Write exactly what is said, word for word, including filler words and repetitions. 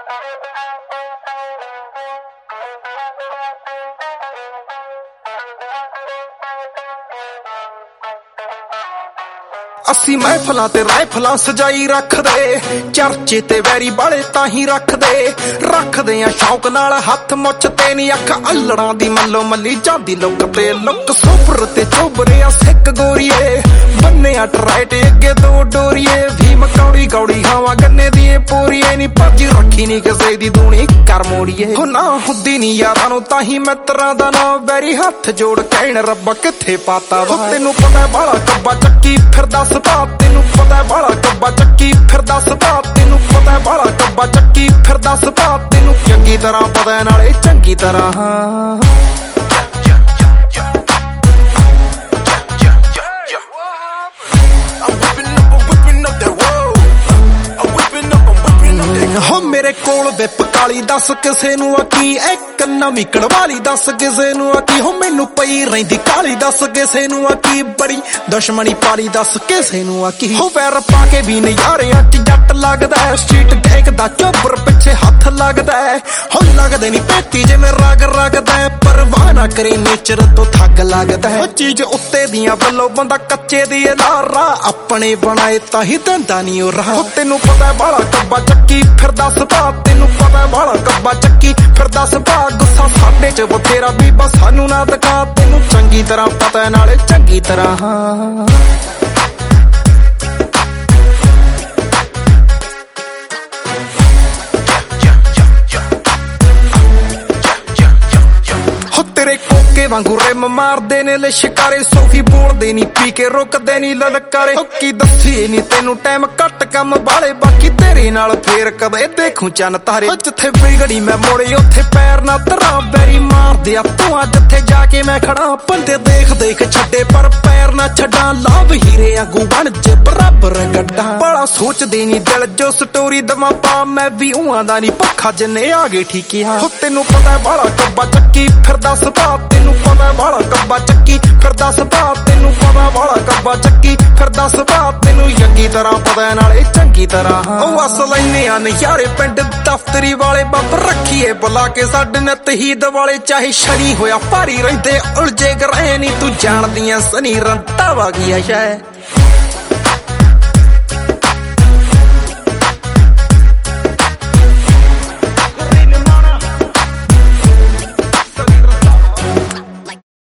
ਅਸੀਂ ਮਹਿਫਲਾਂ ਤੇ ਰਾਈਫਲਾਂ ਸਜਾਈ ਰੱਖਦੇ, ਚਰਚੇ ਤੇ ਵੈਰੀ ਬਾਲੇ ਤਾਂ ਹੀ ਰੱਖਦੇ ਰੱਖਦੇ ਆ ਸ਼ੌਕ ਨਾਲ ਹੱਥ ਮੁੱਛ ਤੇ ਨੀ ਅੱਖ ਅਲੜਾਂ ਦੀ ਮੱਲੋ ਮੱਲੀ ਜਾਂਦੀ ਲੁੱਕ ਤੇ ਲੁੱਕ ਸੁਪਰ ਤੇ ਚੋਬਰਿਆ ਸਿੱਕ ਗੋਰੀਏ ਬੰਨਿਆ ਟਰਾਈਟ ਅੱਗੇ ਦੋ ਡੋਰੀਏ ਭੀਮ ਕੌੜੀ ਕੌੜੀ ਖਾਵਾਂ ਗੰਨੇ ਦੀ ਪੂਰੀਏ ਨੀ ਭੱਜ ਰੱਖੀ ਨੀ ਕਿਸੇ ਦੀ ਦੂਣੀ ਕਰ ਮੋੜੀਏ ਹੋ ਨਾ ਹੁੰਦੀ ਨੀ ਯਾਰਾਂ ਨੂੰ ਤਾਂ ਹੀ ਮਿੱਤਰਾਂ ਦਾ ਨਾ ਵੈਰੀ ਹੱਥ ਜੋੜ ਕਹਿਣ ਰੱਬਾ ਕਿੱਥੇ ਪਾਤਾ ਵਾ ਤੈਨੂੰ ਪਤਾ ਬਾਲਾ ਕੱਬਾ ਚੱਕੀ ਫਿਰਦਾ ਸੁਭਾਅ ਤੈਨੂੰ ਪਤਾ ਬਾਲਾ ਕੱਬਾ ਚੱਕੀ ਫਿਰਦਾ ਸੁਭਾਅ ਤੈਨੂੰ ਪਤਾ ਬਾਲਾ ਕੱਬਾ ਚੱਕੀ ਫਿਰਦਾ ਸੁਭਾਅ ਤੈਨੂੰ ਚੰਗੀ ਤਰ੍ਹਾਂ ਪਤਾ ਨਾਲੇ ਚੰਗੀ ਤਰ੍ਹਾਂ ਹੋ ਮੇਰੇ ਕੋਲ ਵਿਪ ਕਾਲੀ ਦੱਸ ਕਿਸੇ ਨੂੰ ਆ ਕੀ ਇੱਕ ਨਵੀਂ ਕੜਵਾਲੀ ਦੱਸ ਕਿਸੇ ਨੂੰ ਆ ਕੀ ਹੋ ਮੈਨੂੰ ਪਈ ਰਹਿੰਦੀ ਕਾਲੀ ਦੱਸ ਕਿਸੇ ਨੂੰ ਆ ਕੀ ਬੜੀ ਦੁਸ਼ਮਣੀ ਪਾਲੀ ਦੱਸ ਕਿਸੇ ਨੂੰ ਆ ਕੀ ਹੋ ਵੈਰ ਪਾ ਕੇ ਵੀ ਨਜ਼ਾਰਿਆਂ ਚ ਜੱਟ ਲੱਗਦਾ ਸਟਰੀਟ ਗੈਂਗ ਦਾ ਚੋਬਰ ਪਿੱਛੇ ਹੱਥ ਲੱਗਦਾ ਹੋ ਲੱਗਦੇ ਨੀ ਪੇਤੀ ਜਿਵੇਂ ਰਗ ਰਗਦਾ ਪਰਵਾਹ ਨਾ ਕਰੀ ਨੇਚਰ ਤੋਂ ਥੱਕ ਲੱਗਦਾ ਉਹ ਚੀਜ਼ ਉੱਤੇ ਦੀਆਂ ਵੱਲੋਂ ਬੰਦਾ ਕੱਚੇ ਦੀ ਲਾਰਾ ਆਪਣੇ ਬਣਾਏ ਤਾਂ ਹੀ ਦੰਦਾ ਨੀ ਉਹ ਰਾਹ ਤੈਨੂੰ ਪਤਾ ਬਾਲਾ ਕੱਬਾ ਚੱਕੀ ਫਿਰਦਾ ਸੁਭਾਅ ਤੈਨੂੰ ਪਤਾ ਬਾਲਾ ਕੱਬਾ ਚੱਕੀ ਫਿਰਦਾ ਸੁਭਾਅ ਗੁੱਸਾ ਸਾਡੇ ਚ ਬਥੇਰਾ ਬੀਬਾ ਸਾਨੂੰ ਨਾ ਦਿਖਾ ਤੈਨੂੰ ਚੰਗੀ ਤਰ੍ਹਾਂ ਪਤਾ ਨਾਲੇ ਚੰਗੀ ਤਰ੍ਹਾਂ ਤੇਰੇ ਕੋਕੇ ਵਾਂਗੂ ਰਿਮ ਮਾਰਦੇ ਨੇ ਲੈ ਸ਼ਿਕਾਰੇ ਸੋਫੀ ਬੋਲਦੇ ਨੀ ਪੀ ਕੇ ਰੁਕਦੇ ਨੀ ਲਲਕਾਰੇ ਕੀ ਦੱਸੀ ਨੀ ਤੈਨੂੰ ਟਾਈਮ ਘੱਟ ਕੰਮ ਵਾਲੇ ਬਾਕੀ ਤੇਰੇ ਨਾਲ ਫੇਰ ਕਦੇ ਦੇਖੂ ਚੰਨ ਤਾਰੇ ਜਿੱਥੇ ਵਿਗੜੀ ਮੈਂ ਮੋੜੇ ਉੱਥੇ ਪੈਰ ਨਾ ਧਰਾਂ ਬੈਰੀ ਮਾਰਦੇ ਆ ਤੂੰ ਜਿੱਥੇ ਜਾ ਕੇ ਮੈਂ ਖੜਾ ਬੰਦੇ ਦੇਖ ਦੇਖ ਛੱਡੇ ਪਰ ਪੈਰ ਨਾ ਛੱਡਾਂ ਲਾਭ ਹੀਰੇ ਆਗੂ ਬਣ ਜੇ ਬਰਾਬਰ ਗੱਡਾ ਬੜਾ ਸੋਚਦੇ ਨੀ ਦਿਲ ਜੋ ਸਟੋਰੀ ਦਵਾਂ ਪਾ ਮੈਂ ਵੀ ਉਹਾਂ ਦਾ ਨੀ ਪੱਖਾ ਜਿੰਨੇ ਆ ਗਏ ਠੀਕਿਆ ਤੈਨੂੰ ਪਤਾ ਬਾਲਾ ਕੱਬਾ ਚੱਕੀ ਫਿਰਦਾ ਸੁਭਾਅ ਤੈਨੂੰ ਪਤਾ ਬਾਲਾ ਕੱਬਾ ਚੱਕੀ ਫਿਰਦਾ ਸੁਭਾਅ ਤੈਨੂੰ ਪਤਾ ਬਾਲਾ ਕੱਬਾ ਚੱਕੀ ਫਿਰਦਾ ਸੁਭਾਅ ਤੈਨੂੰ ਚੰਗੀ ਤਰ੍ਹਾਂ ਪਤਾ ਨਾਲੇ ਚੰਗੀ ਤਰ੍ਹਾਂ ਉਹ ਅਸਲ ਇੰਨੇ ਆ ਨਜ਼ਾਰੇ ਪਿੰਡ ਦਫ਼ਤਰੀ ਵਾਲੇ ਬੱਬ ਰੱਖੀਏ ਬੁਲਾ ਕੇ ਸਾਡੇ ਨਿੱਤ ਹੀ ਦਿਵਾਲੇ ਚਾਹੇ ਸ਼ਰੀ ਹੋਇਆ ਭਾਰੀ ਰਹਿੰਦੇ ਉਲਝੇ ਗਰੇ ਨੀ ਤੂੰ ਜਾਣਦੀਆਂ ਸਨੀ ਰੰਤਾ ਵਾ ਗਿਆ ਸ਼ਾਇ